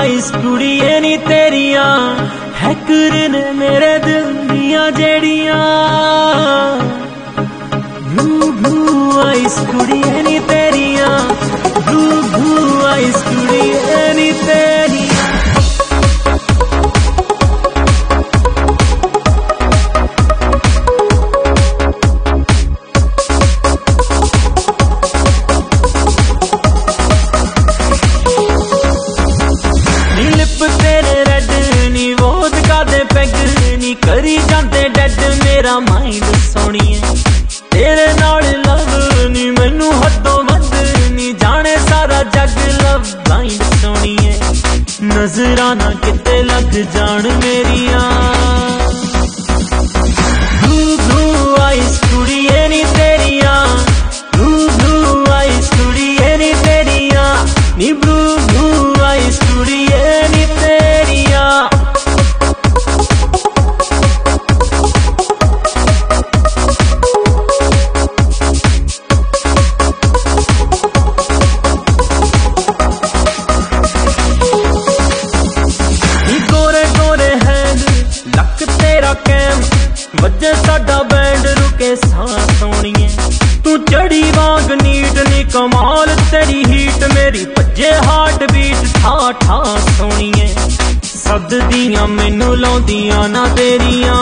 Ice कुड़िए नी तेरिया हैकर ने मेरे दिल दिया जेड़िया। ब्लू ब्लू आइस कुड़िए नी तेरिया, ब्लू ब्लू आइस कुड़िए नी तेरिया। तेरे रेड नी वोदका दे पैग नी करी जाते डेड मेरा माइंड सोनिए। तेरे नाल लव नी मैनू हदों वध नी जाने सारा जग लव ब्लाइंड सोनिए। नजरां ना किते लग जान मेरिया। ब्लू ब्लू आइस कुड़िए नी तेरिया, ब्लू ब्लू आइस कुड़िए नी तेरिया नी। ब्लू ब्लू आइस कुड़िए नी तेरिया। गोरे गोरे हैंड लक तेरा कैम वजे साडा बैंड रुके सांस सोनिए। तू चढ़ी वांग नीट नी कमाल तेरी हीट मेरी भजे हार्ट बीट ठा ठा सोनिए। सद दियां मैनू लाउंदियां ना तेरिया।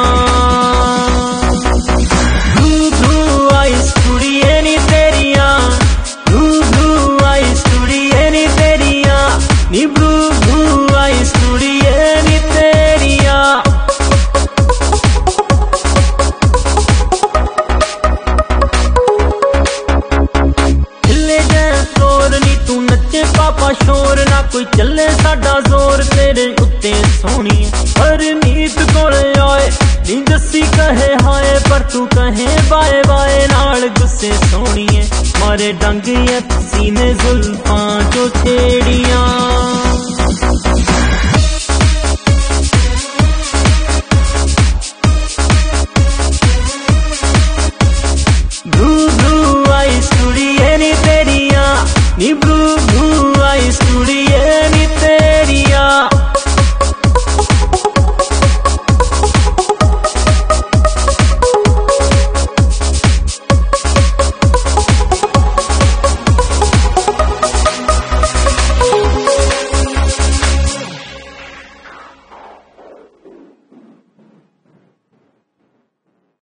ब्लू ब्लू आइस कुड़िए नी तेरिया, ब्लू ब्लू आइस कुड़िए नी तेरिया नी। ब्लू ब्लू आइस कुड़िए नी तेरिया। तू नचे पापा शोर ना कोई चले साडा जोर तेरे उत्ते सोनी। पर नीत कोल आए नी दसी कहे हाय पर तू कहे बाए बाए नाल गुस्से सोनिए। मारे डंग सीने जुल्फां जो छेड़ियां।